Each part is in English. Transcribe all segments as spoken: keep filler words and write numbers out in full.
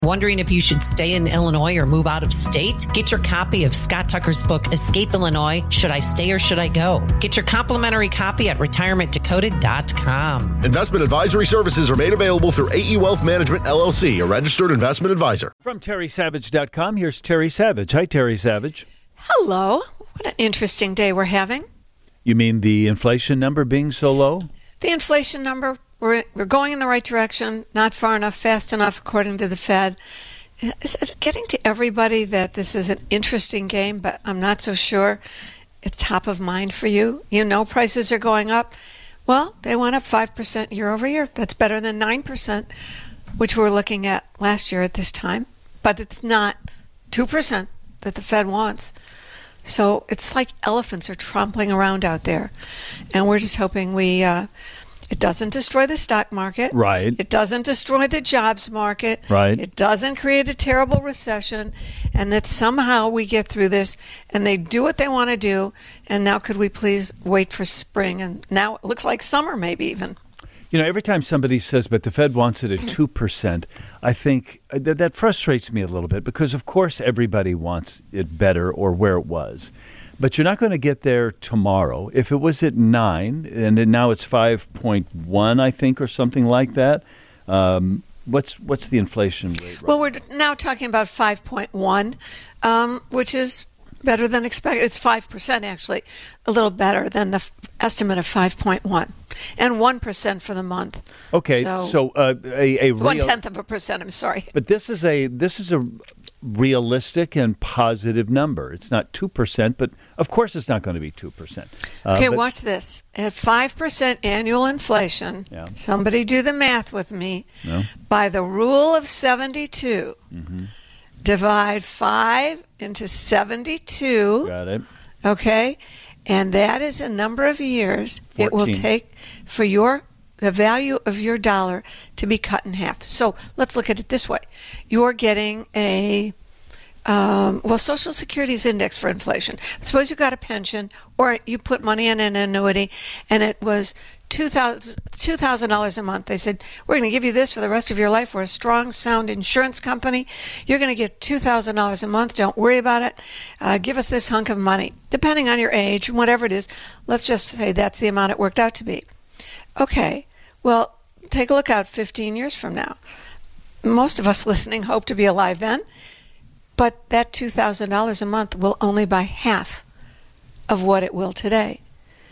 Wondering if you should stay in Illinois or move out of state? Get your copy of Scott Tucker's book, Escape Illinois, Should I Stay or Should I Go? Get your complimentary copy at retirement decoded dot com. Investment advisory services are made available through A E Wealth Management, L L C, a registered investment advisor. From Terry Savage dot com, here's Terry Savage. Hi, Terry Savage. Hello. What an interesting day we're having. You mean the inflation number being so low? The inflation number, we're, we're going in the right direction, not far enough, fast enough, according to the Fed. It's, it's getting to everybody that this is an interesting game, but I'm not so sure it's top of mind for you. You know prices are going up. Well, they went up five percent year over year. That's better than nine percent, which we were looking at last year at this time. But it's not two percent that the Fed wants. So it's like elephants are trampling around out there. And we're just hoping we uh, it doesn't destroy the stock market. Right. It doesn't destroy the jobs market. Right. It doesn't create a terrible recession. And that somehow we get through this and they do what they want to do. And now could we please wait for spring? And now it looks like summer maybe even. You know, every time somebody says, but the Fed wants it at two percent, I think that, that frustrates me a little bit because, of course, everybody wants it better or where it was. But you're not going to get there tomorrow. If it was at nine and then now it's five point one, I think, or something like that, um, what's what's the inflation rate? Right well, we're now talking about five point one, um, which is better than expected. It's five percent, actually, a little better than the f- estimate of five point one. And one percent for the month. Okay, so, so uh, a, a real, one-tenth of a percent, I'm sorry. But this is a this is a realistic and positive number. It's not two percent, but of course it's not going to be two percent. Uh, okay, but, watch this. At five percent annual inflation, yeah. Somebody do the math with me. No. By the rule of seventy-two, mm-hmm. divide five into seventy-two. Got it. Okay? And that is a number of years fourteen. It will take for your the value of your dollar to be cut in half. So let's look at it this way. You're getting a, um, well, Social Security's index for inflation. Suppose you got a pension or you put money in an annuity and it was two thousand dollars a month. They said, we're going to give you this for the rest of your life. We're a strong, sound insurance company. You're going to get two thousand dollars a month. Don't worry about it. Uh, give us this hunk of money. Depending on your age, whatever it is, let's just say that's the amount it worked out to be. Okay, well, take a look out fifteen years from now. Most of us listening hope to be alive then, but that two thousand dollars a month will only buy half of what it will today.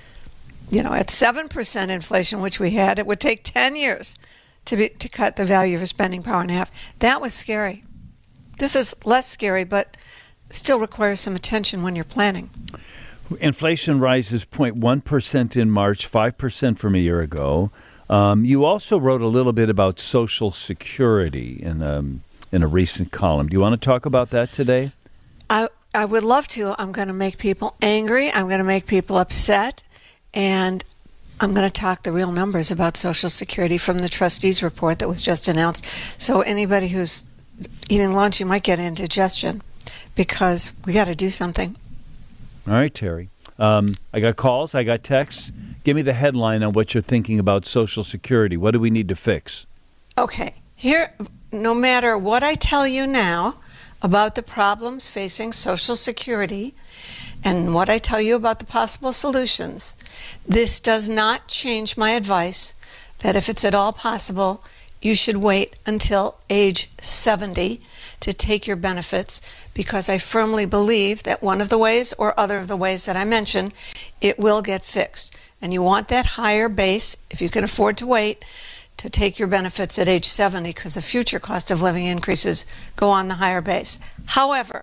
You know, at seven percent inflation, which we had, it would take ten years to be, to cut the value of your spending power in half. That was scary. This is less scary, but still requires some attention when you're planning. Inflation rises zero point one percent in March, five percent from a year ago. Um, you also wrote a little bit about Social Security in, um, in a recent column. Do you want to talk about that today? I, I would love to. I'm going to make people angry. I'm going to make people upset. And I'm going to talk the real numbers about Social Security from the trustees report that was just announced. So anybody who's eating lunch, you might get indigestion because we got to do something. All right, Terry. Um, I got calls. I got texts. Give me the headline on what you're thinking about Social Security. What do we need to fix? Okay. Here, no matter what I tell you now about the problems facing Social Security and what I tell you about the possible solutions, this does not change my advice that if it's at all possible, you should wait until age seventy to take your benefits, because I firmly believe that one of the ways or other of the ways that I mentioned, it will get fixed. And you want that higher base, if you can afford to wait, to take your benefits at age seventy, because the future cost of living increases go on the higher base. However,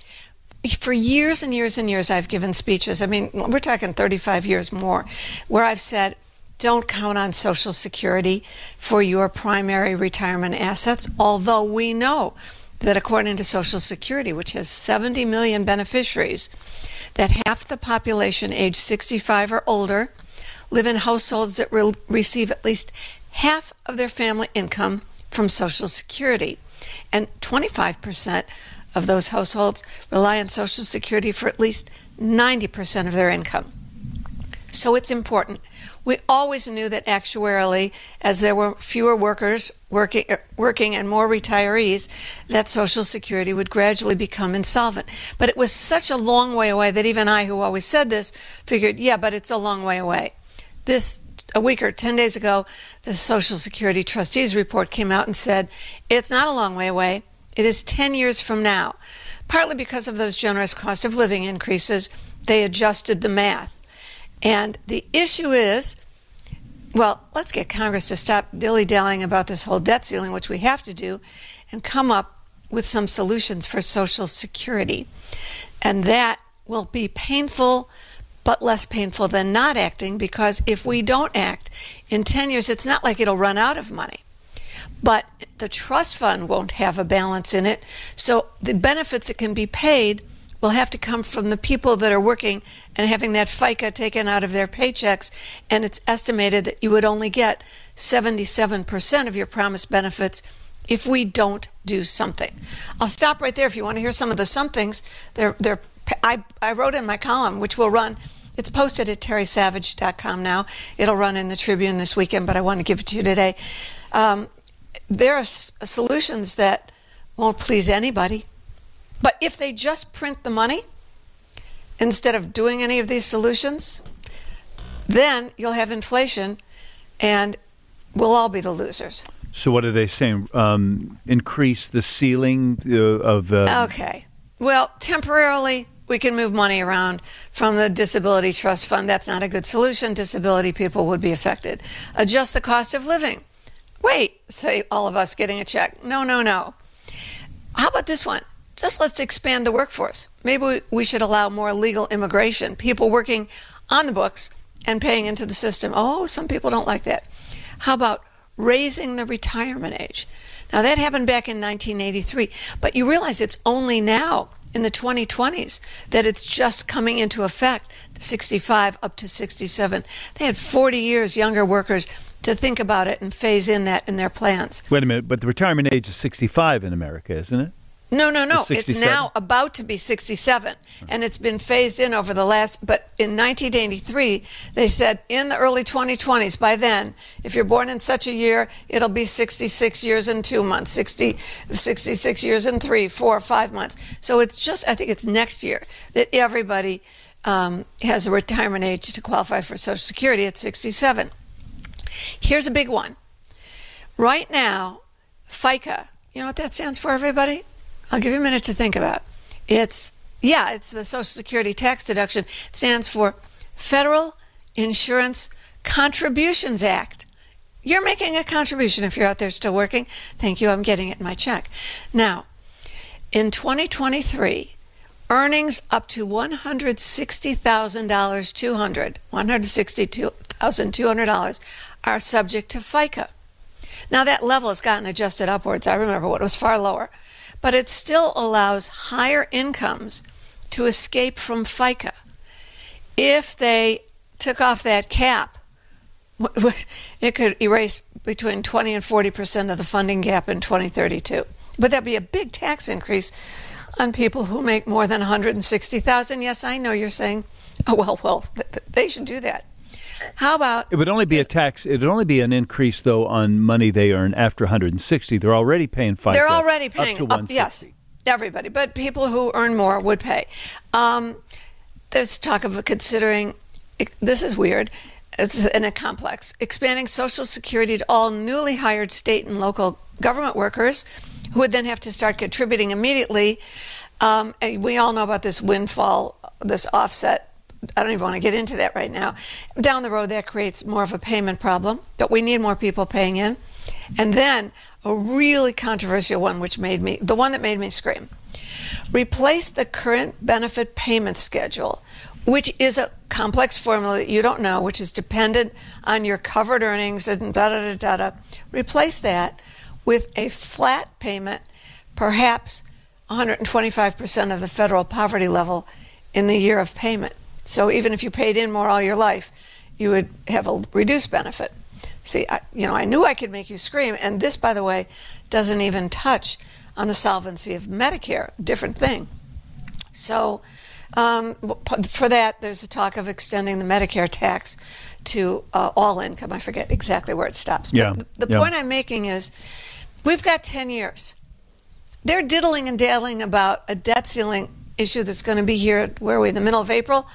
for years and years and years, I've given speeches, I mean, we're talking thirty-five years more, where I've said, don't count on Social Security for your primary retirement assets, although we know that according to Social Security, which has seventy million beneficiaries, that half the population age sixty-five or older live in households that re- receive at least half of their family income from Social Security. And twenty-five percent of those households rely on Social Security for at least ninety percent of their income. So it's important. We always knew that actuarially, as there were fewer workers working, working and more retirees, that Social Security would gradually become insolvent. But it was such a long way away that even I, who always said this, figured, yeah, but it's a long way away. This, a week or ten days ago, the Social Security Trustees report came out and said, it's not a long way away. It is ten years from now. Partly because of those generous cost of living increases, they adjusted the math. And the issue is, well, let's get Congress to stop dilly-dallying about this whole debt ceiling, which we have to do, and come up with some solutions for Social Security. And that will be painful, but less painful than not acting, because if we don't act, in ten years, it's not like it'll run out of money. But the trust fund won't have a balance in it, so the benefits that can be paid will have to come from the people that are working and having that FICA taken out of their paychecks, and it's estimated that you would only get seventy-seven percent of your promised benefits if we don't do something. I'll stop right there if you want to hear some of the somethings. They're, they're, I, I wrote in my column, which will run, it's posted at terry savage dot com now. It'll run in the Tribune this weekend, but I want to give it to you today. Um, there are s- solutions that won't please anybody. But if they just print the money instead of doing any of these solutions, then you'll have inflation and we'll all be the losers. So what are they saying? Um, increase the ceiling uh, of... Uh... Okay. Well, temporarily, we can move money around from the Disability Trust Fund. That's not a good solution. Disability people would be affected. Adjust the cost of living. Wait, say all of us getting a check. No, no, no. How about this one? Just let's expand the workforce. Maybe we, we should allow more legal immigration, people working on the books and paying into the system. Oh, some people don't like that. How about raising the retirement age? Now, that happened back in nineteen eighty-three, but you realize it's only now in the twenty twenties that it's just coming into effect, sixty-five up to sixty-seven. They had forty years younger workers to think about it and phase in that in their plans. Wait a minute, but the retirement age is sixty-five in America, isn't it? No, no, no. It's now about to be sixty-seven, and it's been phased in over the last, but in nineteen eighty-three, they said in the early twenty twenties, by then, if you're born in such a year, it'll be sixty-six years and two months, sixty, sixty-six years and three, four, five months. So it's just, I think it's next year that everybody um, has a retirement age to qualify for Social Security at sixty-seven. Here's a big one. Right now, FICA, you know what that stands for, everybody? I'll give you a minute to think about. It's, yeah, it's the Social Security tax deduction. It stands for Federal Insurance Contributions Act. You're making a contribution if you're out there still working. Thank you, I'm getting it in my check. Now, in twenty twenty-three, earnings up to one hundred sixty thousand dollars, two hundred, one hundred sixty-two thousand two hundred dollars are subject to FICA. Now, that level has gotten adjusted upwards. I remember what was far lower. But it still allows higher incomes to escape from FICA. If they took off that cap, it could erase between twenty and forty percent of the funding gap in twenty thirty-two. But that'd be a big tax increase on people who make more than one hundred sixty thousand dollars. Yes, I know you're saying, oh, well, well, th- th- they should do that. How about... It would only be a tax. It would only be an increase, though, on money they earn after one hundred sixty. They're already paying FICA. They're already paying up to one hundred sixty. Up, yes, everybody. But people who earn more would pay. Um, there's talk of considering, this is weird, it's in a complex, expanding Social Security to all newly hired state and local government workers who would then have to start contributing immediately. Um, and we all know about this windfall, this offset. I don't even want to get into that right now. Down the road, that creates more of a payment problem, but we need more people paying in. And then a really controversial one, which made me, the one that made me scream. Replace the current benefit payment schedule, which is a complex formula that you don't know, which is dependent on your covered earnings and da-da-da-da-da. Replace that with a flat payment, perhaps one hundred twenty-five percent of the federal poverty level in the year of payment. So even if you paid in more all your life, you would have a reduced benefit. See, I, you know, I knew I could make you scream. And this, by the way, doesn't even touch on the solvency of Medicare, different thing. So Um, for that, there's a talk of extending the Medicare tax to uh, all income. I forget exactly where it stops. But Yeah. the yeah. point I'm making is we've got ten years. They're diddling and daddling about a debt ceiling issue that's going to be here, where are we, in the middle of April?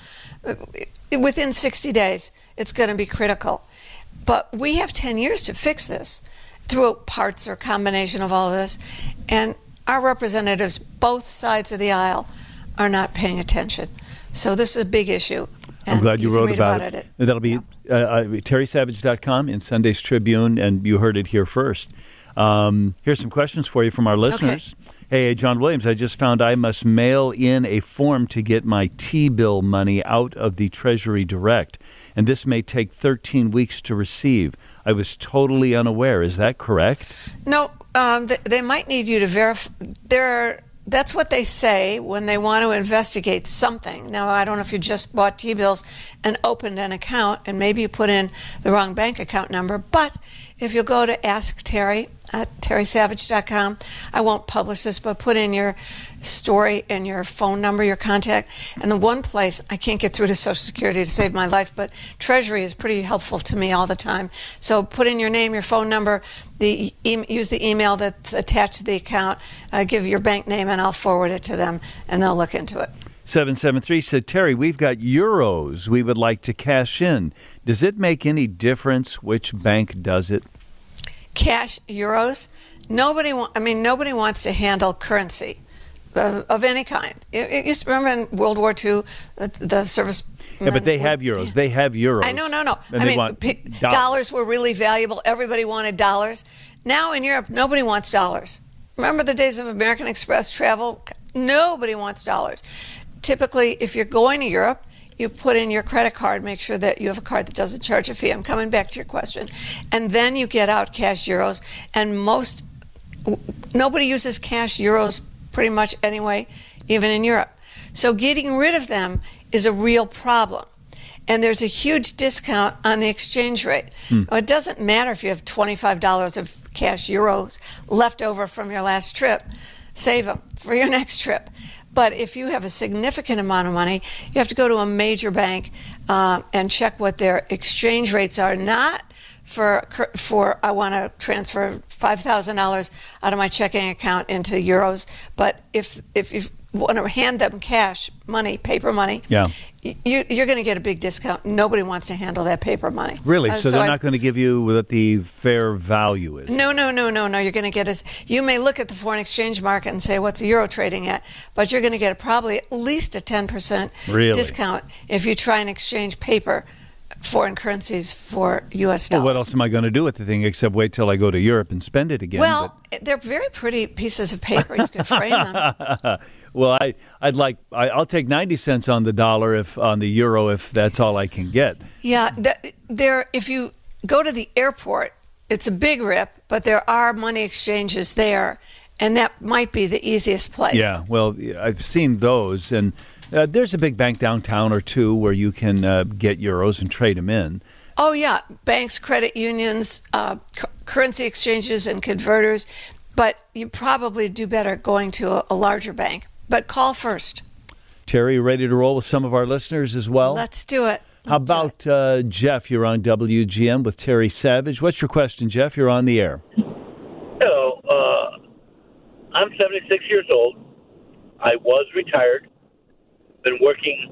Within sixty days, it's going to be critical. But we have ten years to fix this through parts or combination of all of this. And our representatives, both sides of the aisle, are not paying attention. So this is a big issue. I'm glad you, you wrote read about, about it. it. That'll be Yeah. uh, uh, terry savage dot com in Sunday's Tribune, and you heard it here first. Um, here's some questions for you from our listeners. Okay. Hey, John Williams, I just found I must mail in a form to get my T-bill money out of the Treasury Direct, and this may take thirteen weeks to receive. I was totally unaware. Is that correct? No, um, they, they might need you to verify. There, that's what they say when they want to investigate something. Now, I don't know if you just bought T-bills and opened an account, and maybe you put in the wrong bank account number. But if you'll go to Ask Terry at terry savage dot com, I won't publish this, but put in your story and your phone number, your contact. And the one place I can't get through to Social Security to save my life, but Treasury is pretty helpful to me all the time. So put in your name, your phone number, the e- use the email that's attached to the account, uh, give your bank name, and I'll forward it to them, and they'll look into it. seven seven three said, Terry, we've got euros we would like to cash in. Does it make any difference which bank does it? Cash euros. Nobody, wa- I mean, nobody wants to handle currency uh, of any kind. It, it used to, remember in World War Two, the, the service. Yeah, but they have euros. They have euros. I know, no, no. And I they mean, want p- dollars. dollars were really valuable. Everybody wanted dollars. Now in Europe, nobody wants dollars. Remember the days of American Express travel? Nobody wants dollars. Typically, if you're going to Europe, you put in your credit card, make sure that you have a card that doesn't charge a fee. I'm coming back to your question. And then you get out cash euros. And most, nobody uses cash euros pretty much anyway, even in Europe. So getting rid of them is a real problem. And there's a huge discount on the exchange rate. Hmm. It doesn't matter if you have twenty-five dollars of cash euros left over from your last trip. Save them for your next trip. But if you have a significant amount of money, you have to go to a major bank uh, and check what their exchange rates are. Not for, for I want to transfer five thousand dollars out of my checking account into euros, but if if you want to hand them cash money, paper money, yeah. you, you're going to get a big discount. Nobody wants to handle that paper money. Really? Uh, so, so they're I, not going to give you what the fair value is? No, no, no, no, no. You're going to get a, you may look at the foreign exchange market and say, what's the euro trading at? But you're going to get probably at least a ten percent really? discount if you try and exchange paper, foreign currencies for U S dollars. Well, what else am I going to do with the thing except wait till I go to Europe and spend it again? Well, but... they're very pretty pieces of paper. You can frame them. Well, I, I'd like I, I'll take ninety cents on the dollar if on the euro if that's all I can get. Yeah, the, there. If you go to the airport, it's a big rip, but there are money exchanges there, and that might be the easiest place. Yeah, well, I've seen those, and uh, there's a big bank downtown or two where you can uh, get euros and trade them in. Oh, yeah. Banks, credit unions, uh, c- currency exchanges, and converters. But you probably do better going to a, a larger bank. But call first. Terry, ready to roll with some of our listeners as well? Let's do it. Let's How about uh, Jeff? You're on W G M with Terry Savage. What's your question, Jeff? You're on the air. Hello. Uh, I'm seventy-six years old. I was retired. Been working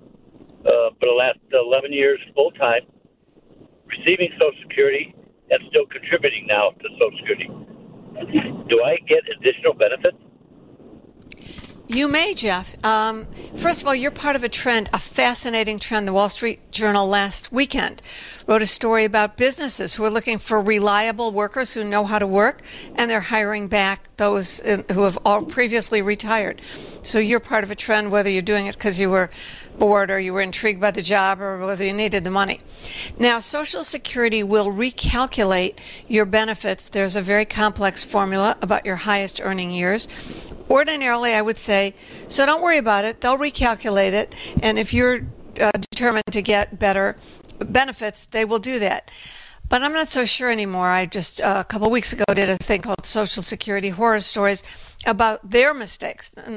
uh, for the last eleven years full-time, receiving Social Security, and still contributing now to Social Security. Do I get additional benefits? You may, Jeff. Um, first of all, you're part of a trend, a fascinating trend. The Wall Street Journal last weekend wrote a story about businesses who are looking for reliable workers who know how to work, and they're hiring back those who have all previously retired. So you're part of a trend, whether you're doing it because you were bored or you were intrigued by the job or whether you needed the money. Now, Social Security will recalculate your benefits. There's a very complex formula about your highest earning years. Ordinarily, I would say, so don't worry about it. They'll recalculate it. And if you're uh, determined to get better benefits, they will do that. But I'm not so sure anymore. I just, uh, a couple of weeks ago, did a thing called Social Security Horror Stories about their mistakes. Not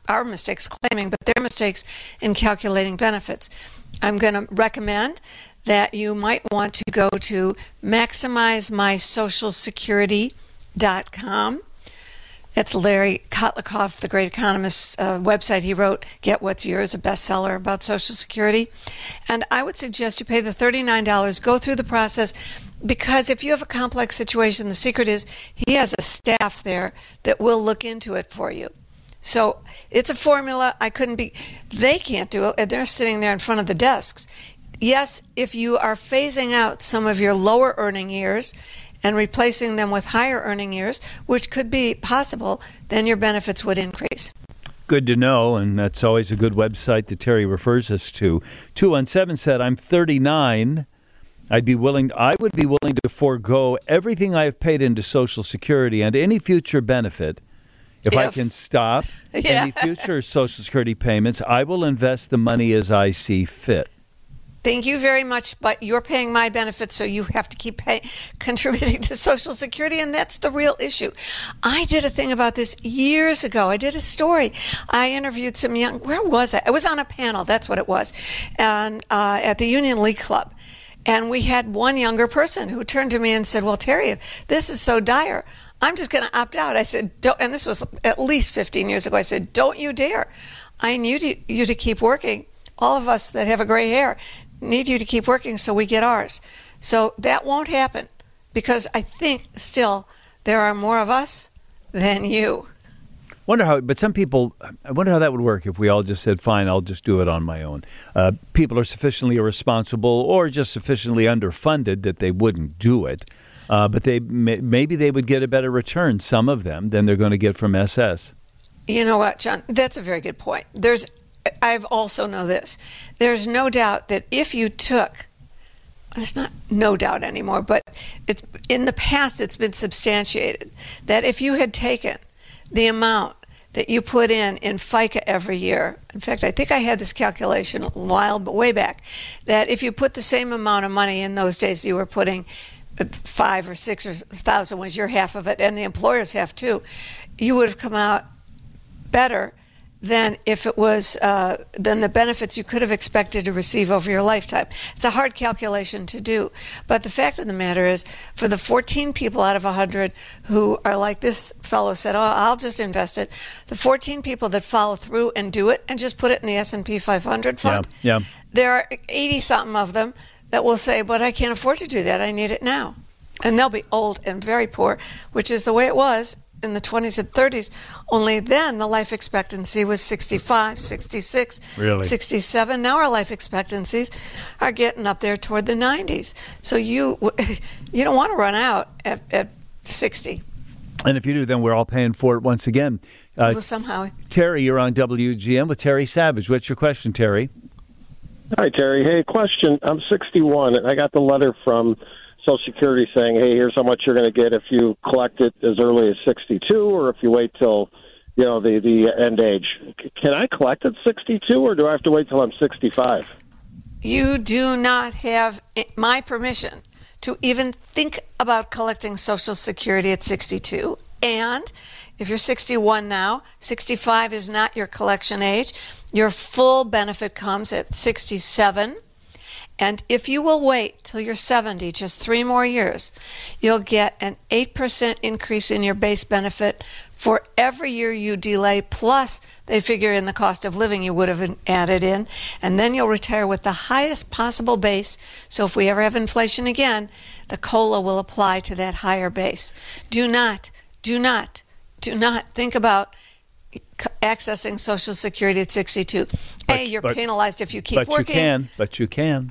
our mistakes claiming, but their mistakes in calculating benefits. I'm going to recommend that you might want to go to maximize my social security dot com. It's Larry Kotlikoff, the great economist's uh, website. He wrote Get What's Yours, a bestseller about Social Security. And I would suggest you pay the thirty-nine dollars, go through the process, because if you have a complex situation, the secret is he has a staff there that will look into it for you. So it's a formula. I couldn't be, they can't do it, and they're sitting there in front of the desks. Yes, if you are phasing out some of your lower earning years and replacing them with higher earning years, which could be possible, then your benefits would increase. Good to know, and that's always a good website that Terry refers us to. two one seven said, I'm thirty-nine. I'd be willing, I would be willing to forego everything I have paid into Social Security and any future benefit. If, if. I can stop yeah. any future Social Security payments, I will invest the money as I see fit. Thank you very much, but you're paying my benefits, so you have to keep pay, contributing to Social Security, and that's the real issue. I did a thing about this years ago. I did a story. I interviewed some young, where was I? I was on a panel, that's what it was, and uh, at the Union League Club. And we had one younger person who turned to me and said, well, Terry, this is so dire, I'm just going to opt out. I said, don't, and this was at least fifteen years ago. I said, don't you dare. I need you to keep working. All of us that have a gray hair need you to keep working so we get ours. So that won't happen, because I think still there are more of us than you. Wonder how, but some people, I wonder how that would work if we all just said, fine, I'll just do it on my own. Uh, people are sufficiently irresponsible or just sufficiently underfunded that they wouldn't do it. Uh, but they may, maybe they would get a better return, some of them, than they're going to get from S S. You know what, John? That's a very good point. There's I've also know this. There's no doubt that if you took, there's not no doubt anymore, but it's in the past it's been substantiated that if you had taken the amount that you put in in FICA every year, in fact, I think I had this calculation a while, but way back, that if you put the same amount of money in those days you were putting five or six or thousand was your half of it, and the employer's half too, you would have come out better than if it was uh, than the benefits you could have expected to receive over your lifetime. It's a hard calculation to do, but the fact of the matter is, for the fourteen people out of one hundred who are like this fellow said, oh, I'll just invest it, the fourteen people that follow through and do it and just put it in the S and P five hundred fund, yeah, yeah. there are eighty-something of them that will say, but I can't afford to do that, I need it now. And they'll be old and very poor, which is the way it was in the twenties and thirties, only then the life expectancy was sixty-five, sixty-six, really? sixty-seven. Now our life expectancies are getting up there toward the nineties. So you you don't want to run out at, at sixty. And if you do, then we're all paying for it once again. Uh, well, somehow. Terry, you're on W G M with Terry Savage. What's your question, Terry? Hi, Terry. Hey, question. I'm sixty-one, and I got the letter from Social Security saying, hey, here's how much you're going to get if you collect it as early as sixty-two, or if you wait till, you know, the, the end age. Can I collect at sixty-two, or do I have to wait till I'm sixty-five? You do not have my permission to even think about collecting Social Security at sixty-two. And if you're sixty-one now, sixty-five is not your collection age. Your full benefit comes at sixty-seven. And if you will wait till you're seventy, just three more years, you'll get an eight percent increase in your base benefit for every year you delay, plus they figure in the cost of living you would have added in, and then you'll retire with the highest possible base. So if we ever have inflation again, the COLA will apply to that higher base. Do not, do not, do not think about accessing Social Security at sixty-two. But, A, you're but, penalized if you keep but working. But you can, but you can.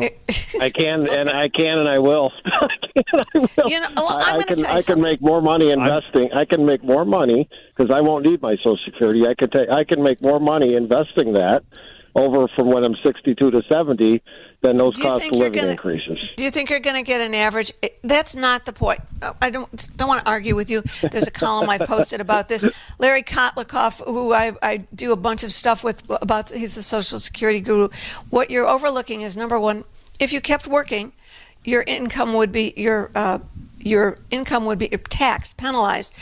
I can, okay. and I can, and I will. I can, I will. You know, well, I'm I, I can, I something. can make more money investing. I'm, I can make more money because I won't need my Social Security. I can take. I can make more money investing that over from when I'm sixty-two to seventy than those cost of living gonna, increases. Do you think you're going to get an average? That's not the point. I don't don't want to argue with you. There's a column I've posted about this. Larry Kotlikoff, who I, I do a bunch of stuff with about, he's the Social Security guru. What you're overlooking is, number one, if you kept working, your income would be your uh, your income would be taxed, penalized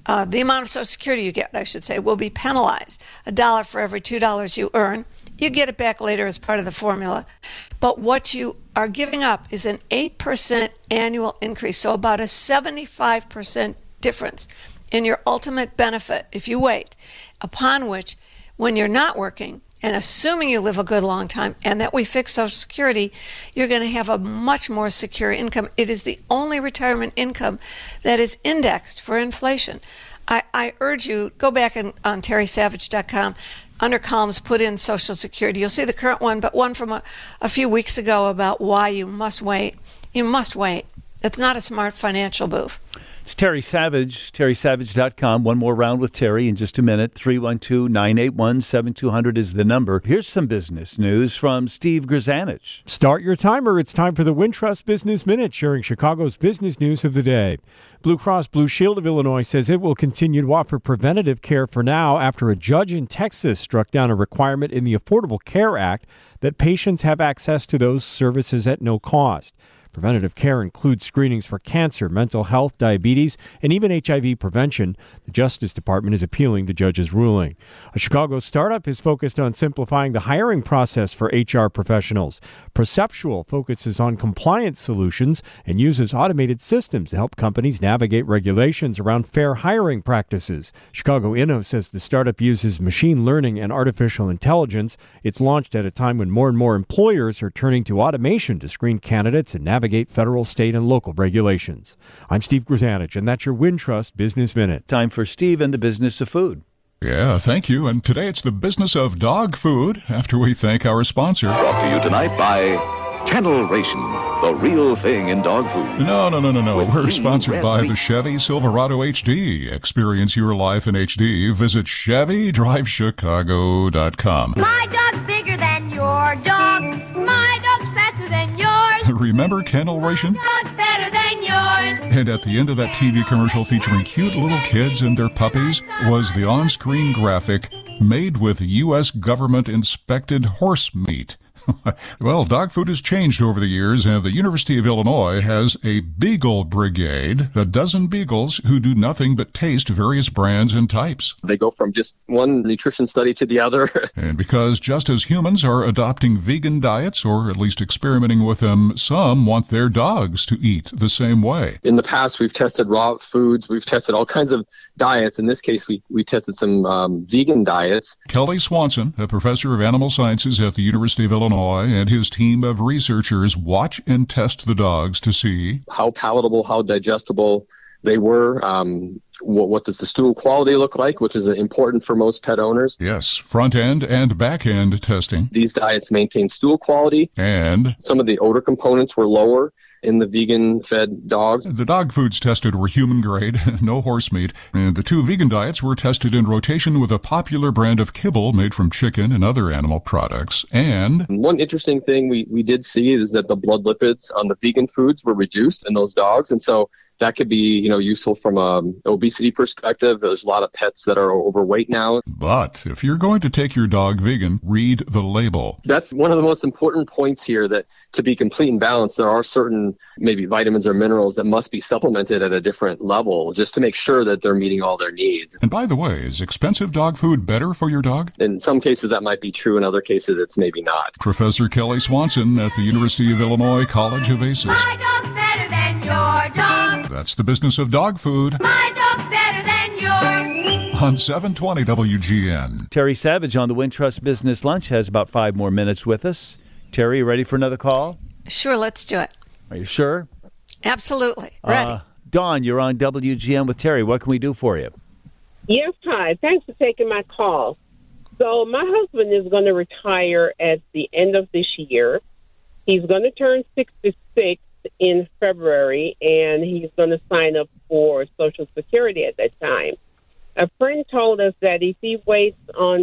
uh, the amount of Social Security you get, I should say, will be penalized. A dollar for every two dollars you earn. You get it back later as part of the formula. But what you are giving up is an eight percent annual increase, so about a seventy-five percent difference in your ultimate benefit if you wait, upon which, when you're not working, and assuming you live a good long time and that we fix Social Security, you're going to have a much more secure income. It is the only retirement income that is indexed for inflation. I, I urge you, go back and, on terry savage dot com. Under columns, put in Social Security. You'll see the current one, but one from a, a few weeks ago about why you must wait. You must wait. It's not a smart financial move. It's Terry Savage, terry savage dot com. One more round with Terry in just a minute. three one two, nine eight one, seven two zero zero is the number. Here's some business news from Steve Grzanich. Start your timer. It's time for the Wintrust Business Minute, sharing Chicago's business news of the day. Blue Cross Blue Shield of Illinois says it will continue to offer preventative care for now after a judge in Texas struck down a requirement in the Affordable Care Act that patients have access to those services at no cost. Preventative care includes screenings for cancer, mental health, diabetes, and even H I V prevention. The Justice Department is appealing the judge's ruling. A Chicago startup is focused on simplifying the hiring process for H R professionals. Perceptual focuses on compliance solutions and uses automated systems to help companies navigate regulations around fair hiring practices. Chicago Inno says the startup uses machine learning and artificial intelligence. It's launched at a time when more and more employers are turning to automation to screen candidates and navigate federal, state, and local regulations. I'm Steve Grzanich, and that's your Wintrust Business Minute. Time for Steve and the business of food. Yeah, thank you. And today it's the business of dog food after we thank our sponsor. Brought to you tonight by Kennel Ration, the real thing in dog food. No, no, no, no, no. We're sponsored by the Chevy Silverado H D. Experience your life in H D. Visit Chevy Drive Chicago dot com. My dog's bigger than your dog. My dog's faster than yours. Remember Kennel Ration? My dog's better than yours. And at the end of that T V commercial featuring cute little kids and their puppies was the on-screen graphic, made with U S government-inspected horse meat. Well, dog food has changed over the years, and the University of Illinois has a Beagle Brigade, a dozen beagles who do nothing but taste various brands and types. They go from just one nutrition study to the other. And because just as humans are adopting vegan diets, or at least experimenting with them, some want their dogs to eat the same way. In the past, we've tested raw foods. We've tested all kinds of diets. In this case, we, we tested some um, vegan diets. Kelly Swanson, a professor of animal sciences at the University of Illinois, and his team of researchers watch and test the dogs to see how palatable, how digestible they were. Um, what, what does the stool quality look like, which is important for most pet owners? Yes, front-end and back-end testing. These diets maintain stool quality. And some of the odor components were lower in the vegan-fed dogs. The dog foods tested were human-grade, no horse meat. And the two vegan diets were tested in rotation with a popular brand of kibble made from chicken and other animal products. And one interesting thing we, we did see is that the blood lipids on the vegan foods were reduced in those dogs. And so that could be, you know, useful from an obesity perspective. There's a lot of pets that are overweight now. But if you're going to take your dog vegan, read the label. That's one of the most important points here, that to be complete and balanced, there are certain maybe vitamins or minerals that must be supplemented at a different level just to make sure that they're meeting all their needs. And by the way, is expensive dog food better for your dog? In some cases that might be true. In other cases it's maybe not. Professor Kelly Swanson at the University of Illinois College of Aces. My dog's better than your dog. That's the business of dog food. My dog's better than yours. On seven twenty W G N. Terry Savage on the Wintrust Business Lunch has about five more minutes with us. Terry, you ready for another call? Sure, let's do it. Are you sure? Absolutely. Ready. Uh, Dawn, you're on W G N with Terry. What can we do for you? Yes, hi. Thanks for taking my call. So my husband is going to retire at the end of this year. He's going to turn sixty-six in February, and he's going to sign up for Social Security at that time. A friend told us that if he waits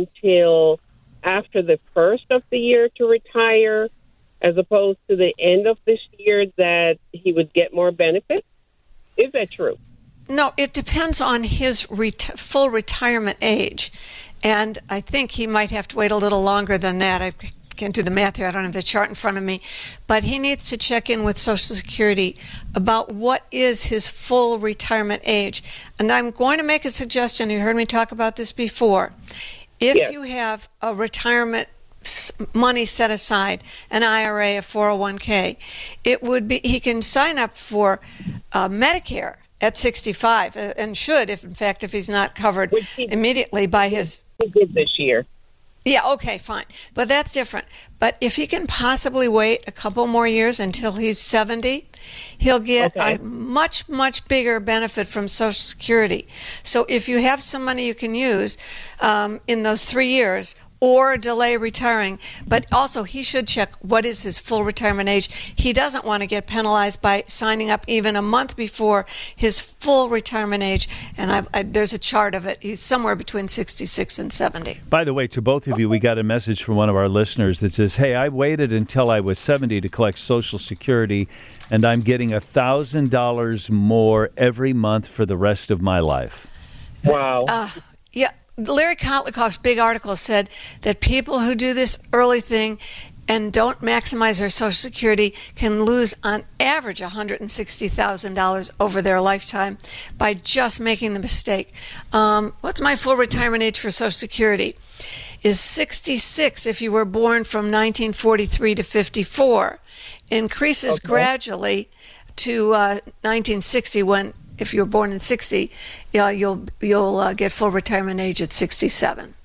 until after the first of the year to retire, as opposed to the end of this year, that he would get more benefits. Is that true? No, it depends on his ret- full retirement age. And I think he might have to wait a little longer than that. I can't do the math here. I don't have the chart in front of me. But he needs to check in with Social Security about what is his full retirement age. And I'm going to make a suggestion. You heard me talk about this before. If Yes. you have a retirement s- money set aside, an I R A, a four oh one k, it would be, he can sign up for uh, Medicare at sixty-five, uh, and should, if in fact, if he's not covered immediately by his... He did this year. Yeah, okay, fine. But that's different. But if he can possibly wait a couple more years until he's seventy, he'll get Okay. a much, much bigger benefit from Social Security. So if you have some money you can use um, in those three years, or delay retiring, but also he should check what is his full retirement age. He doesn't want to get penalized by signing up even a month before his full retirement age, and I, I, there's a chart of it. He's somewhere between sixty-six and seventy. By the way, to both of you, we got a message from one of our listeners that says, hey, I waited until I was seventy to collect Social Security, and I'm getting one thousand dollars more every month for the rest of my life. Wow. Uh, yeah. Larry Kotlikoff's big article said that people who do this early thing and don't maximize their Social Security can lose on average one hundred sixty thousand dollars over their lifetime by just making the mistake. Um, what's my full retirement age for Social Security? Is sixty-six if you were born from nineteen forty-three to fifty-four. Increases Okay. gradually to uh, nineteen sixty when, if you were born in sixty, yeah, you'll you'll uh, get full retirement age at sixty-seven.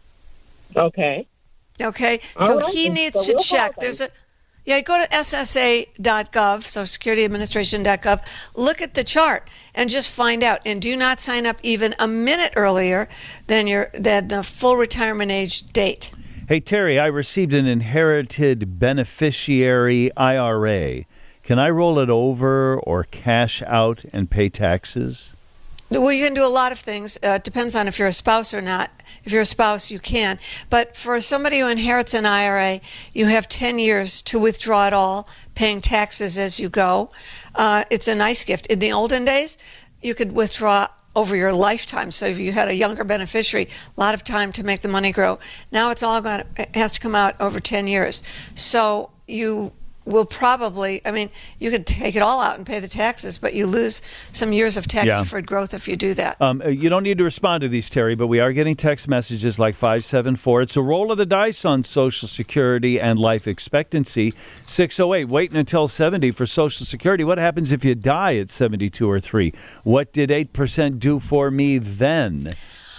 Okay. Okay, All so right, he then. needs So to we'll check. follow There's a yeah, go to S S A dot gov, Social Security Administration dot gov. Look at the chart and just find out. And do not sign up even a minute earlier than your than the full retirement age date. Hey, Terry, I received an inherited beneficiary I R A. Can I roll it over or cash out and pay taxes? Well, you can do a lot of things. Uh, it depends on if you're a spouse or not. If you're a spouse, you can. But for somebody who inherits an I R A, you have ten years to withdraw it all, paying taxes as you go. Uh, it's a nice gift. In the olden days, you could withdraw over your lifetime. So if you had a younger beneficiary, a lot of time to make the money grow. Now it's all got, it has to come out over ten years. So you will probably, I mean, you could take it all out and pay the taxes, but you lose some years of tax-deferred growth if you do that. Um, you don't need to respond to these, Terry, but we are getting text messages like five seven four. It's a roll of the dice on Social Security and life expectancy. six oh eight, waiting until seventy for Social Security. What happens if you die at seventy-two or three? What did eight percent do for me then?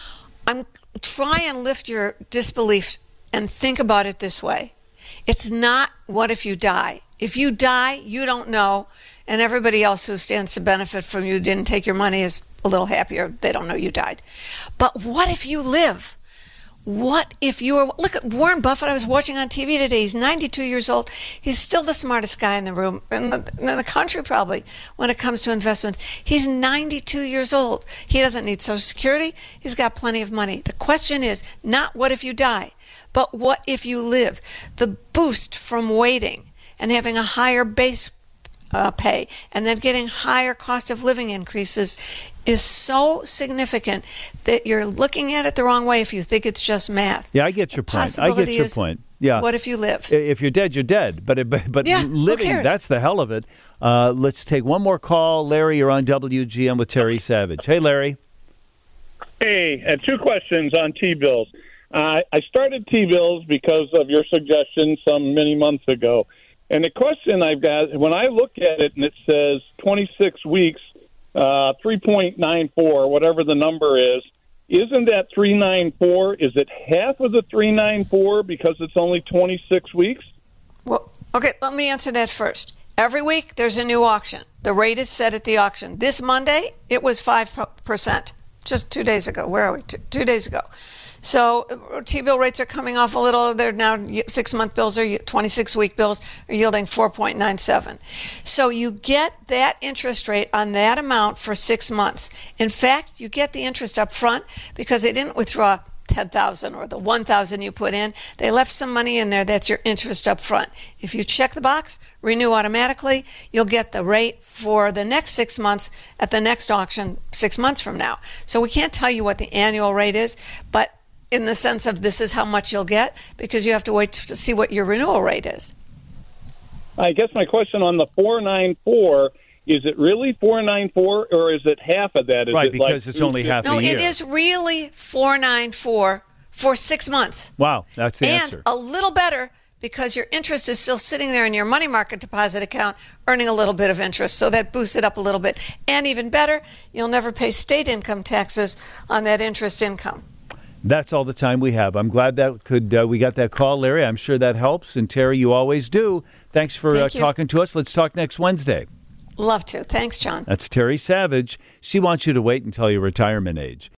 I'm try and lift your disbelief and think about it this way. It's not what if you die. If you die, you don't know, and everybody else who stands to benefit from you didn't take your money is a little happier. They don't know you died. But what if you live? What if you were, look at Warren Buffett, I was watching on T V today. He's ninety-two years old. He's still the smartest guy in the room, in the, in the country probably, when it comes to investments. He's ninety-two years old. He doesn't need Social Security. He's got plenty of money. The question is not what if you die, but what if you live? The boost from waiting and having a higher base uh, pay and then getting higher cost of living increases is so significant that you're looking at it the wrong way if you think it's just math. Yeah, I get your point. I get Possibility your is, point. Yeah. what if you live? If you're dead, you're dead. But but, but Yeah, who living, cares? that's the hell of it. Uh, let's take one more call. Larry, you're on W G M with Terry Savage. Hey, Larry. Hey, uh, two questions on T-bills. Uh, I started T-bills because of your suggestion some many months ago. And the question I've got, when I look at it and it says twenty-six weeks, uh, three point nine four, whatever the number is, isn't that three ninety-four? Is it half of the three ninety-four because it's only twenty-six weeks? Well, okay, let me answer that first. Every week there's a new auction. The rate is set at the auction. This Monday, it was five percent, just two days ago. Where are we? Two, two days ago. So uh, T-bill rates are coming off a little. They're now six-month bills or twenty-six-week bills are yielding four point nine seven. So you get that interest rate on that amount for six months. In fact, you get the interest up front because they didn't withdraw ten thousand dollars or the one thousand dollars you put in. They left some money in there. That's your interest up front. If you check the box, renew automatically, you'll get the rate for the next six months at the next auction six months from now. So we can't tell you what the annual rate is, but in the sense of this is how much you'll get, because you have to wait to see what your renewal rate is. I guess my question on the four ninety-four, is it really four ninety-four or is it half of that? Is right, it because like it's only half no, a year. No, it is really four ninety-four for six months. Wow, that's the and answer. And a little better because your interest is still sitting there in your money market deposit account, earning a little bit of interest. So that boosts it up a little bit. And even better, you'll never pay state income taxes on that interest income. That's all the time we have. I'm glad that could uh, we got that call, Larry. I'm sure that helps. And Terry, you always do. Thanks for Thank uh, you. talking to us. Let's talk next Wednesday. Love to. Thanks, John. That's Terry Savage. She wants you to wait until your retirement age.